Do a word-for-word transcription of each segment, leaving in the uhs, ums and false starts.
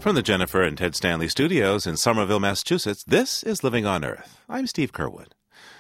From the Jennifer and Ted Stanley studios in Somerville, Massachusetts, this is Living on Earth. I'm Steve Curwood.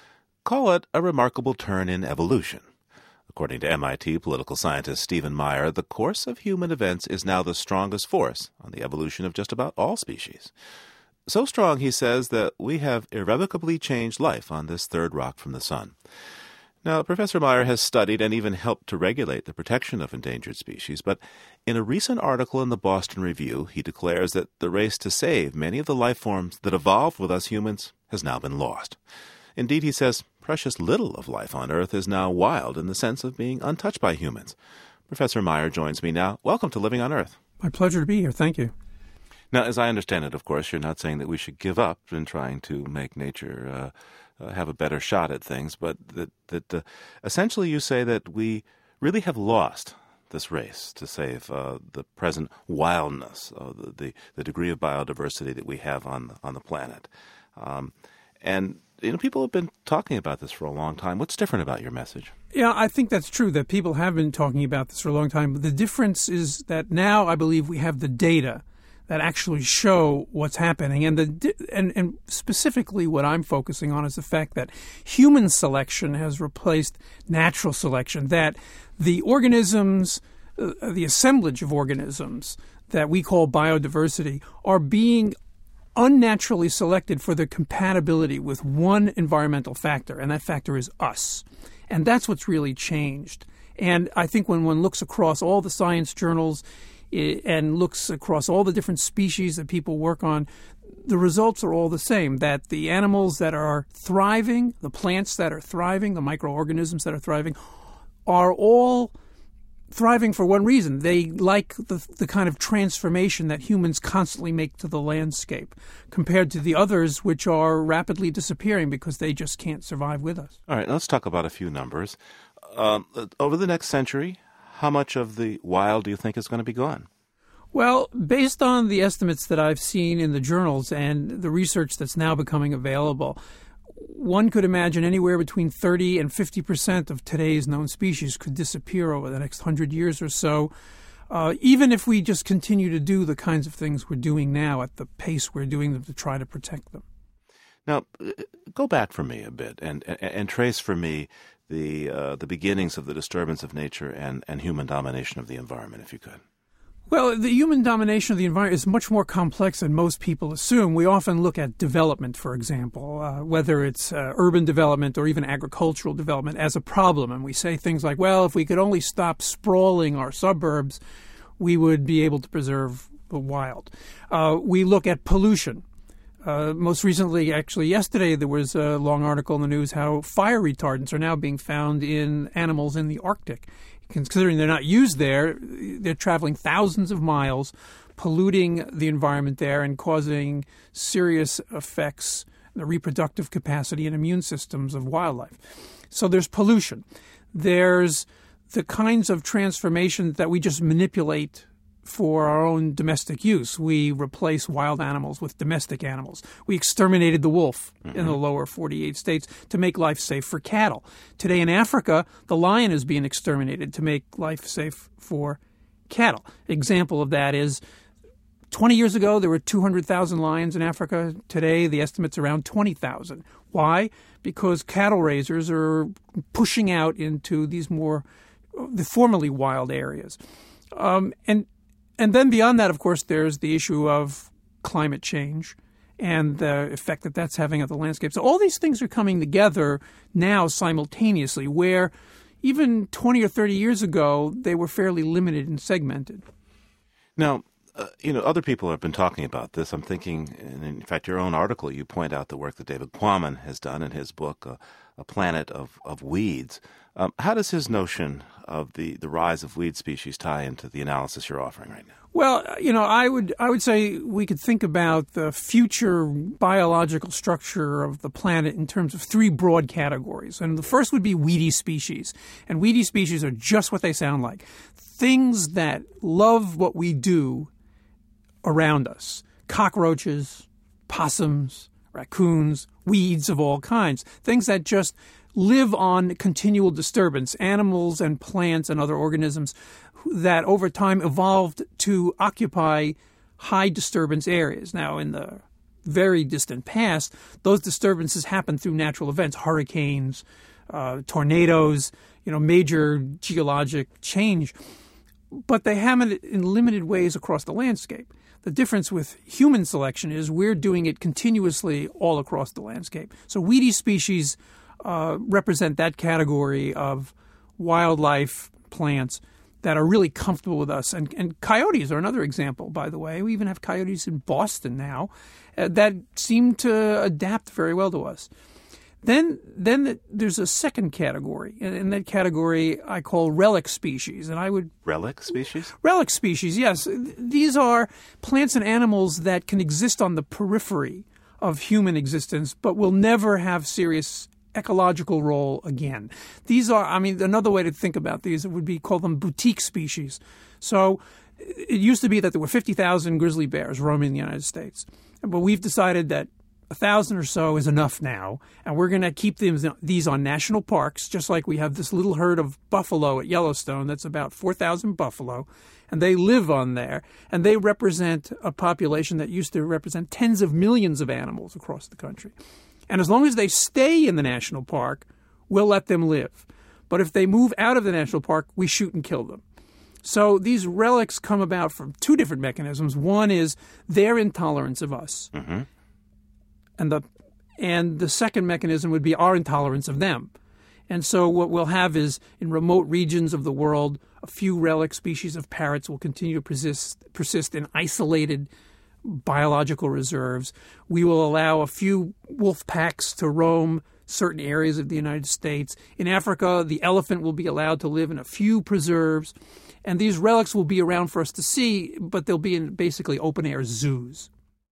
Call it a remarkable turn in evolution. According to M I T political scientist Stephen Meyer, the course of human events is now the strongest force on the evolution of just about all species. So strong, he says, that we have irrevocably changed life on this third rock from the sun. Now, Professor Meyer has studied and even helped to regulate the protection of endangered species, but in a recent article in the Boston Review, he declares that the race to save many of the life forms that evolved with us humans has now been lost. Indeed, he says, precious little of life on Earth is now wild in the sense of being untouched by humans. Professor Meyer joins me now. Welcome to Living on Earth. My pleasure to be here. Thank you. Now, as I understand it, of course, you're not saying that we should give up in trying to make nature uh, uh, have a better shot at things, but that, that uh, essentially you say that we really have lost this race to save uh, the present wildness, uh, the, the the degree of biodiversity that we have on on the planet. Um, and you know, people have been talking about this for a long time. What's different about your message? Yeah, I think that's true, that people have been talking about this for a long time. But the difference is that now I believe we have the data that actually show what's happening. And the and, and specifically what I'm focusing on is the fact that human selection has replaced natural selection, that the organisms, uh, the assemblage of organisms that we call biodiversity are being unnaturally selected for their compatibility with one environmental factor, and that factor is us. And that's what's really changed. And I think when one looks across all the science journals and looks across all the different species that people work on, the results are all the same, that the animals that are thriving, the plants that are thriving, the microorganisms that are thriving, are all thriving for one reason. They like the, the kind of transformation that humans constantly make to the landscape compared to the others which are rapidly disappearing because they just can't survive with us. All right, let's talk about a few numbers. Um, over the next century, how much of the wild do you think is going to be gone? Well, based on the estimates that I've seen in the journals and the research that's now becoming available, one could imagine anywhere between thirty and fifty percent of today's known species could disappear over the next hundred years or so, uh, even if we just continue to do the kinds of things we're doing now at the pace we're doing them to try to protect them. Now, go back for me a bit and, and, and trace for me the uh, the beginnings of the disturbance of nature and, and human domination of the environment, if you could. Well, the human domination of the environment is much more complex than most people assume. We often look at development, for example, uh, whether it's uh, urban development or even agricultural development, as a problem. And we say things like, well, if we could only stop sprawling our suburbs, we would be able to preserve the wild. Uh, we look at pollution. Uh, most recently, actually yesterday, there was a long article in the news how fire retardants are now being found in animals in the Arctic. Considering they're not used there, they're traveling thousands of miles, polluting the environment there and causing serious effects on the reproductive capacity and immune systems of wildlife. So there's pollution. There's the kinds of transformations that we just manipulate for our own domestic use. We replace wild animals with domestic animals. We exterminated the wolf mm-hmm. in the lower forty-eight states to make life safe for cattle. Today in Africa, the lion is being exterminated to make life safe for cattle. Example of that is twenty years ago, there were two hundred thousand lions in Africa. Today, the estimate's around twenty thousand. Why? Because cattle raisers are pushing out into these more, the formerly wild areas. Um, and And then beyond that, of course, there's the issue of climate change and the effect that that's having on the landscape. So all these things are coming together now simultaneously, where even twenty or thirty years ago, they were fairly limited and segmented. Now, uh, you know, other people have been talking about this. I'm thinking, and in fact, your own article, you point out the work that David Quammen has done in his book, uh, A Planet of, of Weeds. Um, how does his notion of the, the rise of weed species tie into the analysis you're offering right now? Well, you know, I would I would say we could think about the future biological structure of the planet in terms of three broad categories. And the first would be weedy species. And weedy species are just what they sound like. Things that love what we do around us. Cockroaches, possums, raccoons, weeds of all kinds. Things that just live on continual disturbance. Animals and plants and other organisms that over time evolved to occupy high disturbance areas. Now, in the very distant past, those disturbances happen through natural events, hurricanes, uh, tornadoes, you know, major geologic change. But they happen in limited ways across the landscape. The difference with human selection is we're doing it continuously all across the landscape. So weedy species uh, represent that category of wildlife plants that are really comfortable with us. And, and coyotes are another example, by the way. We even have coyotes in Boston now uh, that seem to adapt very well to us. Then then the, there's a second category, and, and that category I call relic species. And I would Relic species? Relic species, yes. These are plants and animals that can exist on the periphery of human existence, but will never have serious ecological role again. These are, I mean, another way to think about these would be call them boutique species. So it used to be that there were fifty thousand grizzly bears roaming the United States, but we've decided that a thousand or so is enough now, and we're going to keep them, these on national parks, just like we have this little herd of buffalo at Yellowstone that's about four thousand buffalo, and they live on there, and they represent a population that used to represent tens of millions of animals across the country. And as long as they stay in the national park, we'll let them live. But if they move out of the national park, we shoot and kill them. So these relics come about from two different mechanisms. One is their intolerance of us. Mm-hmm. And the and the second mechanism would be our intolerance of them. And so what we'll have is, in remote regions of the world, a few relic species of parrots will continue to persist, persist in isolated biological reserves. We will allow a few wolf packs to roam certain areas of the United States. In Africa, the elephant will be allowed to live in a few preserves. And these relics will be around for us to see, but they'll be in basically open-air zoos.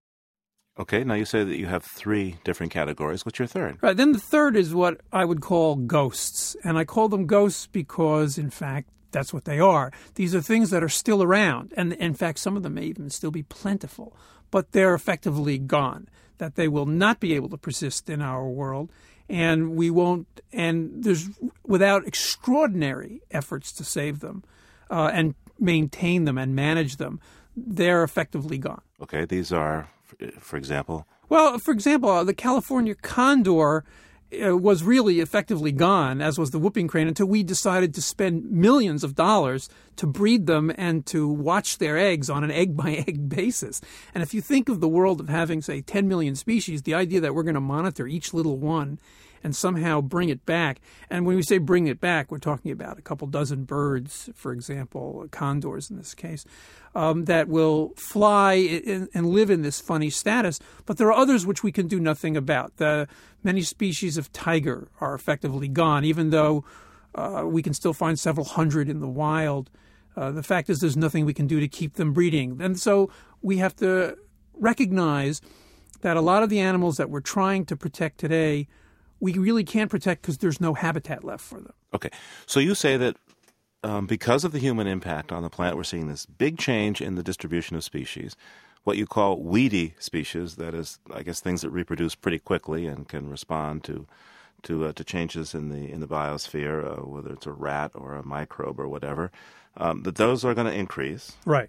Okay, now you say that you have three different categories. What's your third? Right, then the third is what I would call ghosts. And I call them ghosts because, in fact, that's what they are. These are things that are still around. And, in fact, some of them may even still be plentiful. But they're effectively gone, that they will not be able to persist in our world. And we won't, and there's, without extraordinary efforts to save them uh, and maintain them and manage them, they're effectively gone. Okay, these are, for example? Well, for example, uh, the California condor uh, was really effectively gone, as was the whooping crane, until we decided to spend millions of dollars to breed them and to watch their eggs on an egg-by-egg basis. And if you think of the world of having, say, ten million species, the idea that we're going to monitor each little one and somehow bring it back. And when we say bring it back, we're talking about a couple dozen birds, for example, condors in this case, um, that will fly in, and live in this funny status. But there are others which we can do nothing about. The many species of tiger are effectively gone, even though uh, we can still find several hundred in the wild. Uh, the fact is there's nothing we can do to keep them breeding. And so we have to recognize that a lot of the animals that we're trying to protect today we really can't protect because there's no habitat left for them. Okay. So you say that um, because of the human impact on the planet, we're seeing this big change in the distribution of species, what you call weedy species, that is, I guess, things that reproduce pretty quickly and can respond to to, uh, to changes in the in the biosphere, uh, whether it's a rat or a microbe or whatever, um, that those are going to increase. Right.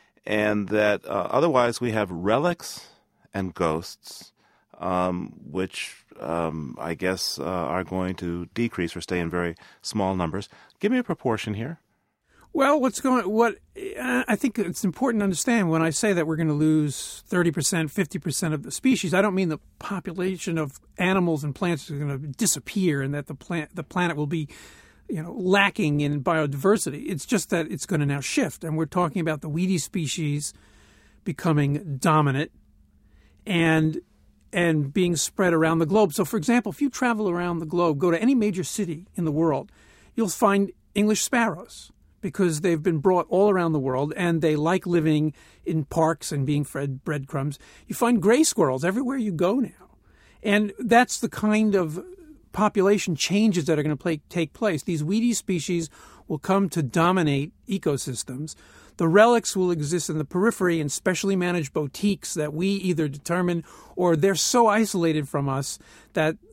And that uh, otherwise we have relics and ghosts, um, which um, I guess uh, are going to decrease or stay in very small numbers. Give me a proportion here. Well, what's going? What uh, I think it's important to understand when I say that we're going to lose thirty percent, fifty percent of the species, I don't mean the population of animals and plants is going to disappear and that the plant, the planet will be, you know, lacking in biodiversity. It's just that it's going to now shift, and we're talking about the weedy species becoming dominant and and being spread around the globe. So, for example, if you travel around the globe, go to any major city in the world, you'll find English sparrows because they've been brought all around the world and they like living in parks and being fed breadcrumbs. You find gray squirrels everywhere you go now. And that's the kind of population changes that are going to play, take place. These weedy species will come to dominate ecosystems. The relics will exist in the periphery in specially managed boutiques that we either determine or they're so isolated from us that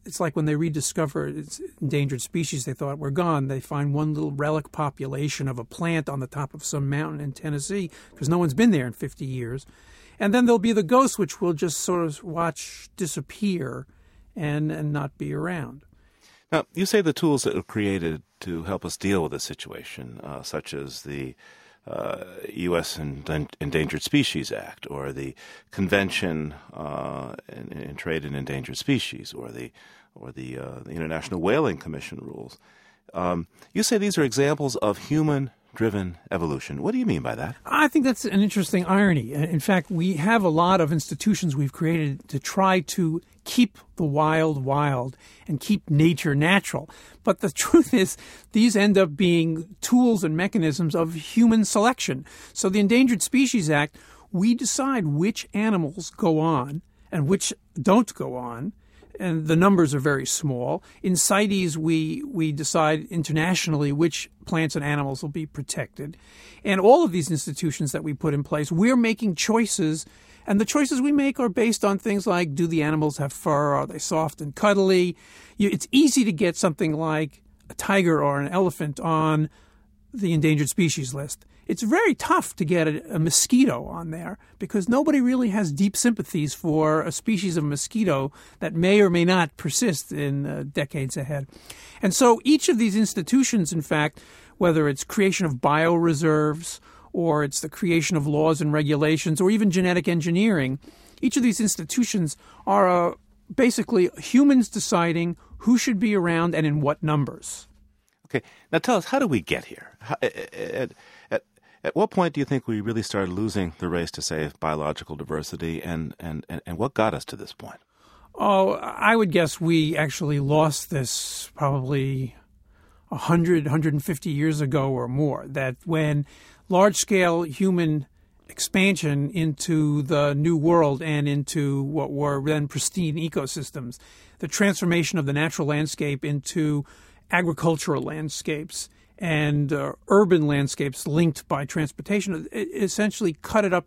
it's like when they rediscover its endangered species, they thought we're gone. They find one little relic population of a plant on the top of some mountain in Tennessee because no one's been there in fifty years. And then there'll be the ghosts, which we'll just sort of watch disappear and, and not be around. Now, you say the tools that were created to help us deal with this situation, uh, such as the uh, U S Endangered Species Act, or the Convention uh, in, in Trade in Endangered Species, or the or the, uh, the International Whaling Commission rules. Um, you say these are examples of human-driven evolution. What do you mean by that? I think that's an interesting irony. In fact, we have a lot of institutions we've created to try to keep the wild wild and keep nature natural. But the truth is, these end up being tools and mechanisms of human selection. So the Endangered Species Act, we decide which animals go on and which don't go on. And the numbers are very small. In CITES, we, we decide internationally which plants and animals will be protected. And all of these institutions that we put in place, we're making choices. And the choices we make are based on things like, do the animals have fur? Are they soft and cuddly? You, it's easy to get something like a tiger or an elephant on the endangered species list. It's very tough to get a, a mosquito on there because nobody really has deep sympathies for a species of mosquito that may or may not persist in uh, decades ahead. And so each of these institutions, in fact, whether it's creation of bioreserves or it's the creation of laws and regulations or even genetic engineering, each of these institutions are uh, basically humans deciding who should be around and in what numbers. Okay. Now tell us, how do we get here? How, at, at, at what point do you think we really started losing the race to save biological diversity, and, and, and, and what got us to this point? Oh, I would guess we actually lost this probably one hundred, one hundred fifty years ago or more, that when large-scale human expansion into the New World and into what were then pristine ecosystems, the transformation of the natural landscape into agricultural landscapes and uh, urban landscapes linked by transportation, it essentially cut it up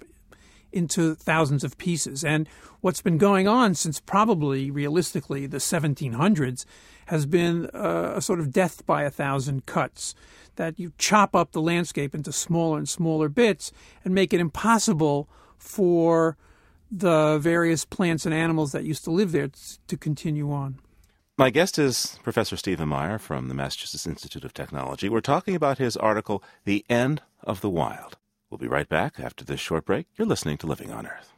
into thousands of pieces. And what's been going on since probably, realistically, the seventeen hundreds has been uh, a sort of death by a thousand cuts, that you chop up the landscape into smaller and smaller bits and make it impossible for the various plants and animals that used to live there to continue on. My guest is Professor Stephen Meyer from the Massachusetts Institute of Technology. We're talking about his article, The End of the Wild. We'll be right back after this short break. You're listening to Living on Earth.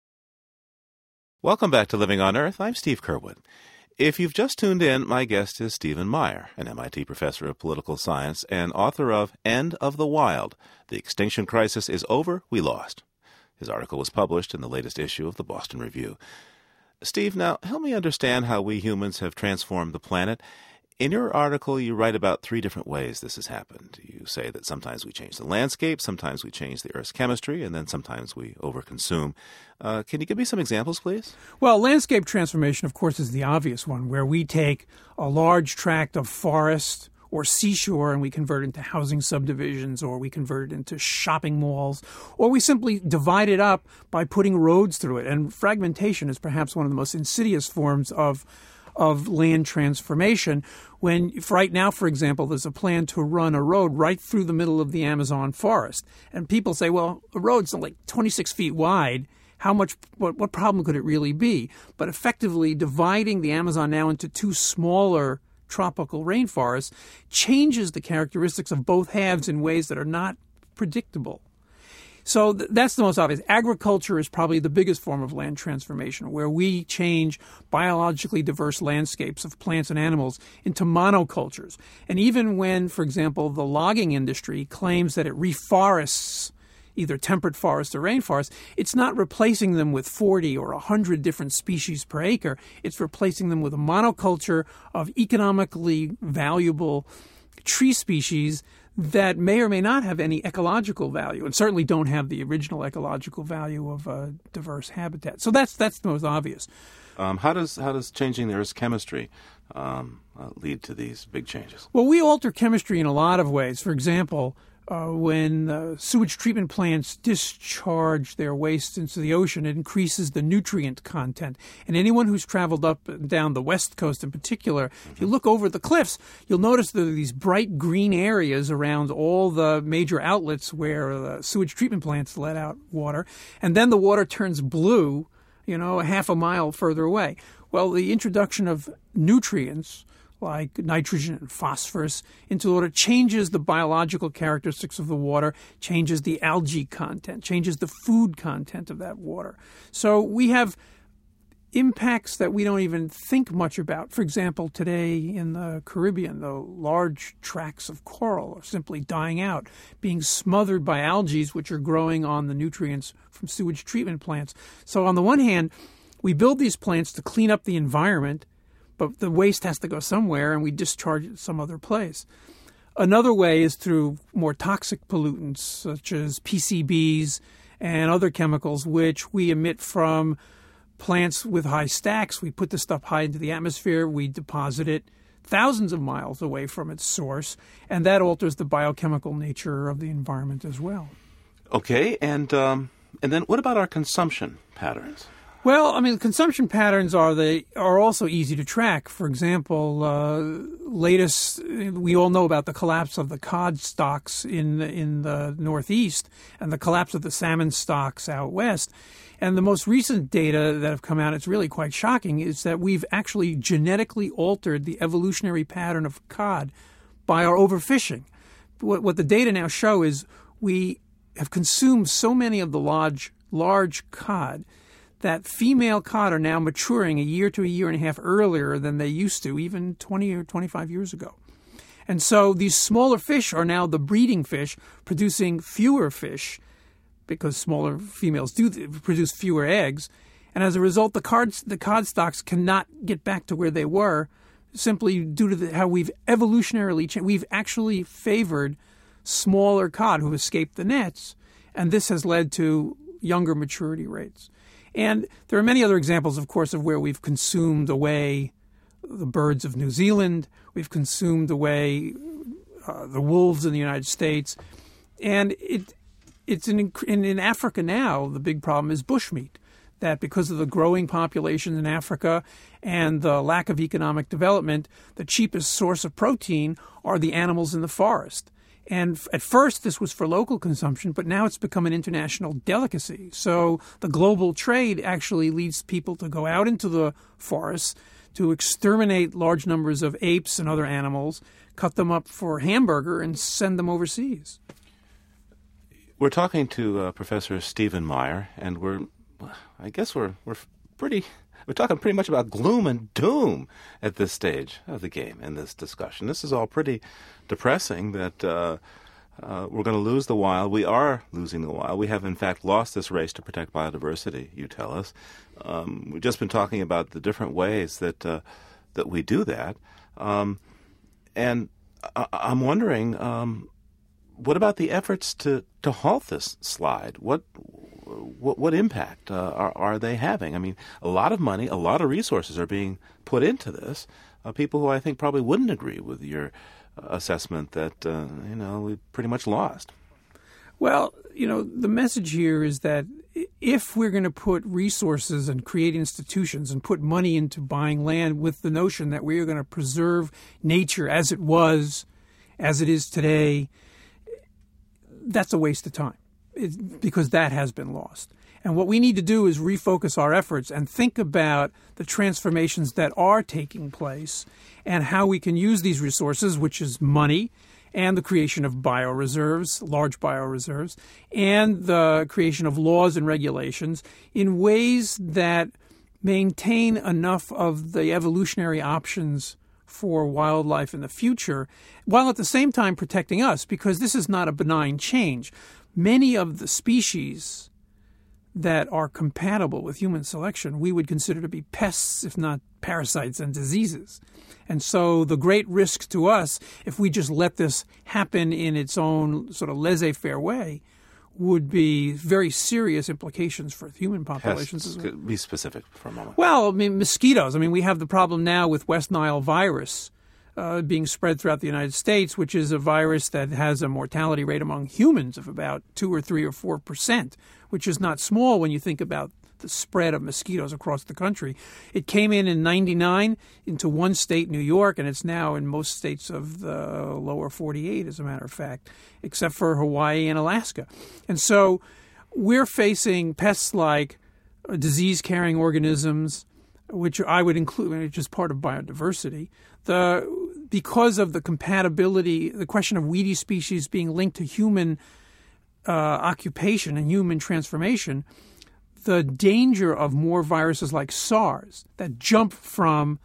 Welcome back to Living on Earth. I'm Steve Curwood. If you've just tuned in, my guest is Stephen Meyer, an M I T professor of political science and author of End of the Wild, The Extinction Crisis is Over, We Lost. His article was published in the latest issue of the Boston Review. Steve, now help me understand how we humans have transformed the planet. In your article, you write about three different ways this has happened. You say that sometimes we change the landscape, sometimes we change the Earth's chemistry, and then sometimes we overconsume. Uh, can you give me some examples, please? Well, landscape transformation, of course, is the obvious one, where we take a large tract of forest or seashore and we convert it into housing subdivisions, or we convert it into shopping malls, or we simply divide it up by putting roads through it. And fragmentation is perhaps one of the most insidious forms of of land transformation, when right now, for example, there's a plan to run a road right through the middle of the Amazon forest. And people say, well, the road's like twenty-six feet wide. How much, what, what problem could it really be? But effectively dividing the Amazon now into two smaller tropical rainforests changes the characteristics of both halves in ways that are not predictable. So th- that's the most obvious. Agriculture is probably the biggest form of land transformation, where we change biologically diverse landscapes of plants and animals into monocultures. And even when, for example, the logging industry claims that it reforests either temperate forests or rainforests, it's not replacing them with forty or one hundred different species per acre. It's replacing them with a monoculture of economically valuable tree species that may or may not have any ecological value, and certainly don't have the original ecological value of a diverse habitat. So that's that's the most obvious. Um, how does how does changing the Earth's chemistry um, uh, lead to these big changes? Well, we alter chemistry in a lot of ways. For example, Uh, when uh, sewage treatment plants discharge their waste into the ocean, it increases the nutrient content. And anyone who's traveled up and down the West Coast in particular, if you look over the cliffs, you'll notice there are these bright green areas around all the major outlets where the sewage treatment plants let out water. And then the water turns blue, you know, a half a mile further away. Well, the introduction of nutrients like nitrogen and phosphorus into the water changes the biological characteristics of the water, changes the algae content, changes the food content of that water. So we have impacts that we don't even think much about. For example, today in the Caribbean, the large tracts of coral are simply dying out, being smothered by algae which are growing on the nutrients from sewage treatment plants. So on the one hand, we build these plants to clean up the environment, but the waste has to go somewhere, and we discharge it some other place. Another way is through more toxic pollutants, such as P C Bs and other chemicals, which we emit from plants with high stacks. We put the stuff high into the atmosphere. We deposit it thousands of miles away from its source, and that alters the biochemical nature of the environment as well. Okay, and um, and then what about our consumption patterns? Well, I mean, consumption patterns are they are also easy to track. For example, uh, latest we all know about the collapse of the cod stocks in in the Northeast and the collapse of the salmon stocks out west. And the most recent data that have come out, it's really quite shocking, is that we've actually genetically altered the evolutionary pattern of cod by our overfishing. What, what the data now show is we have consumed so many of the large large cod that female cod are now maturing a year to a year and a half earlier than they used to, even twenty or twenty-five years ago. And so these smaller fish are now the breeding fish, producing fewer fish because smaller females do produce fewer eggs. And as a result, the cod, the cod stocks cannot get back to where they were simply due to the, how we've evolutionarily changed. We've actually favored smaller cod who escaped the nets, and this has led to younger maturity rates. And there are many other examples, of course, of where we've consumed away the birds of New Zealand. We've consumed away uh, the wolves in the United States. And it, it's in, in, in Africa now, the big problem is bushmeat, that because of the growing population in Africa and the lack of economic development, the cheapest source of protein are the animals in the forest. And at first, this was for local consumption, but now it's become an international delicacy. So the global trade actually leads people to go out into the forests to exterminate large numbers of apes and other animals, cut them up for hamburger, and send them overseas. We're talking to uh, Professor Stephen Meyer, and we're, I guess we're we're pretty. We're talking pretty much about gloom and doom at this stage of the game in this discussion. This is all pretty depressing that uh, uh, we're going to lose the wild. We are losing the wild. We have, in fact, lost this race to protect biodiversity, you tell us. Um, we've just been talking about the different ways that uh, that we do that. Um, and I- I'm wondering, um, what about the efforts to, to halt this slide? What What, what impact uh, are, are they having? I mean, a lot of money, a lot of resources are being put into this. Uh, people who I think probably wouldn't agree with your uh, assessment that, uh, you know, we've pretty much lost. Well, you know, the message here is that if we're going to put resources and create institutions and put money into buying land with the notion that we are going to preserve nature as it was, as it is today, that's a waste of time. It's because that has been lost. And what we need to do is refocus our efforts and think about the transformations that are taking place and how we can use these resources, which is money, and the creation of bioreserves, large bioreserves, and the creation of laws and regulations in ways that maintain enough of the evolutionary options for wildlife in the future, while at the same time protecting us, because this is not a benign change. Many of the species that are compatible with human selection we would consider to be pests, if not parasites and diseases. And so the great risk to us, if we just let this happen in its own sort of laissez-faire way, would be very serious implications for human populations Pests, as well. be specific for a moment. Well, I mean, mosquitoes. I mean, we have the problem now with West Nile virus, uh, being spread throughout the United States, which is a virus that has a mortality rate among humans of about two or three or four percent, which is not small when you think about the spread of mosquitoes across the country. It came in in ninety-nine into one state, New York, and it's now in most states of the lower forty-eight, as a matter of fact, except for Hawaii and Alaska. And so we're facing pests like disease-carrying organisms, which I would include, which is part of biodiversity. The because of the compatibility, the question of weedy species being linked to human uh, occupation and human transformation, the danger of more viruses like SARS that jump from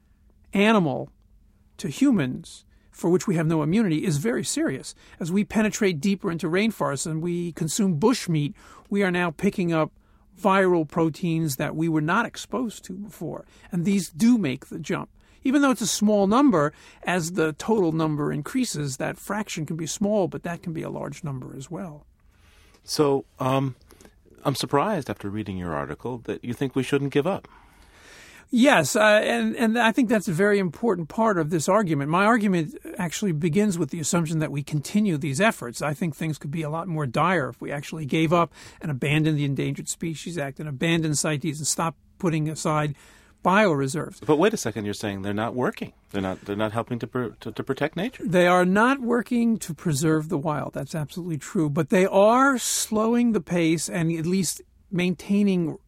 animal to humans, for which we have no immunity, is very serious. As we penetrate deeper into rainforests and we consume bushmeat, we are now picking up viral proteins that we were not exposed to before. And these do make the jump. Even though it's a small number, as the total number increases, that fraction can be small, but that can be a large number as well. So um, I'm surprised after reading your article that you think we shouldn't give up. Yes, uh, and, and I think that's a very important part of this argument. My argument actually begins with the assumption that we continue these efforts. I think things could be a lot more dire if we actually gave up and abandoned the Endangered Species Act and abandoned CITES and stopped putting aside bioreserves. But wait a second, you're saying they're not working. They're not They're not helping to, pr- to, to protect nature. They are not working to preserve the wild. That's absolutely true. But they are slowing the pace and at least maintaining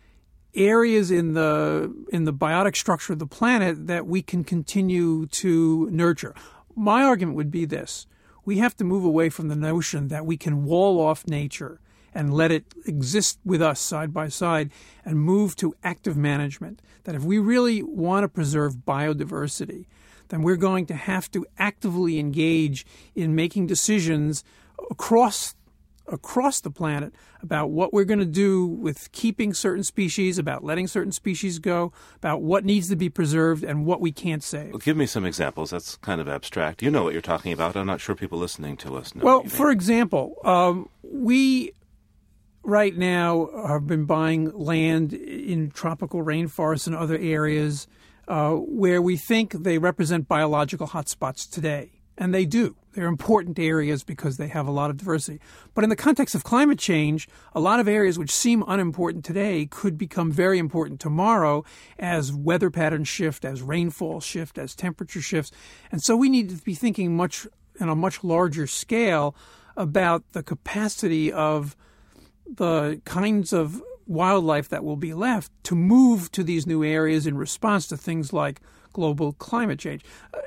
areas in the in the biotic structure of the planet that we can continue to nurture. My argument would be this. We have to move away from the notion that we can wall off nature and let it exist with us side by side and move to active management. That if we really want to preserve biodiversity, then we're going to have to actively engage in making decisions across across the planet about what we're going to do with keeping certain species, about letting certain species go, about what needs to be preserved and what we can't save. Well, give me some examples. That's kind of abstract. You know what you're talking about. I'm not sure people listening to us know. Well, for example, um, we right now have been buying land in tropical rainforests and other areas uh, where we think they represent biological hotspots today. And they do. They're important areas because they have a lot of diversity. But in the context of climate change, a lot of areas which seem unimportant today could become very important tomorrow as weather patterns shift, as rainfall shift, as temperature shifts. And so we need to be thinking much on a much larger scale about the capacity of the kinds of wildlife that will be left to move to these new areas in response to things like global climate change.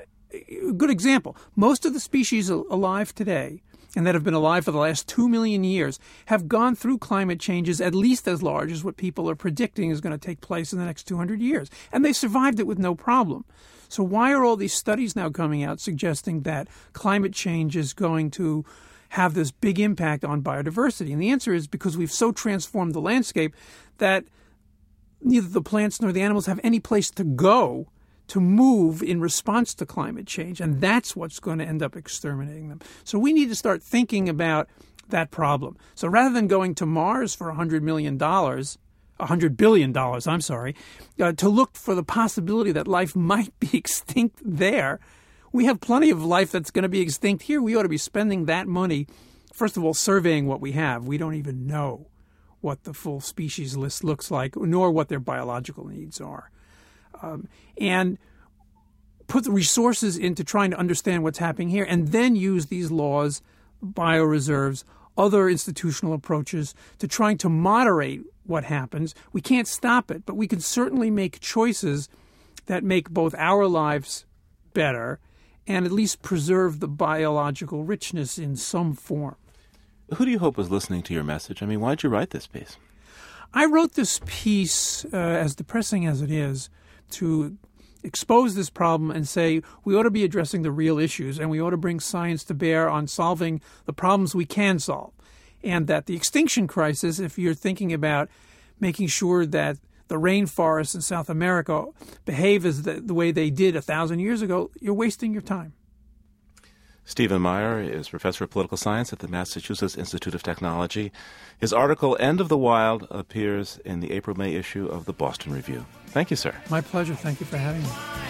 A good example, most of the species alive today and that have been alive for the last two million years have gone through climate changes at least as large as what people are predicting is going to take place in the next two hundred years. And they survived it with no problem. So why are all these studies now coming out suggesting that climate change is going to have this big impact on biodiversity? And the answer is because we've so transformed the landscape that neither the plants nor the animals have any place to go to move in response to climate change, and that's what's going to end up exterminating them. So we need to start thinking about that problem. So rather than going to Mars for one hundred million dollars, one hundred billion dollars, I'm sorry, uh, to look for the possibility that life might be extinct there, we have plenty of life that's going to be extinct here. We ought to be spending that money, first of all, surveying what we have. We don't even know what the full species list looks like, nor what their biological needs are. Um, and put the resources into trying to understand what's happening here, and then use these laws, bioreserves, other institutional approaches to trying to moderate what happens. We can't stop it, but we can certainly make choices that make both our lives better and at least preserve the biological richness in some form. Who do you hope was listening to your message? I mean, why did you write this piece? I wrote this piece, uh, as depressing as it is, to expose this problem and say we ought to be addressing the real issues and we ought to bring science to bear on solving the problems we can solve. And that the extinction crisis, if you're thinking about making sure that the rainforests in South America behave as the, the way they did a thousand years ago, you're wasting your time. Stephen Meyer is professor of political science at the Massachusetts Institute of Technology. His article, End of the Wild, appears in the April-May issue of the Boston Review. Thank you, sir. My pleasure. Thank you for having me.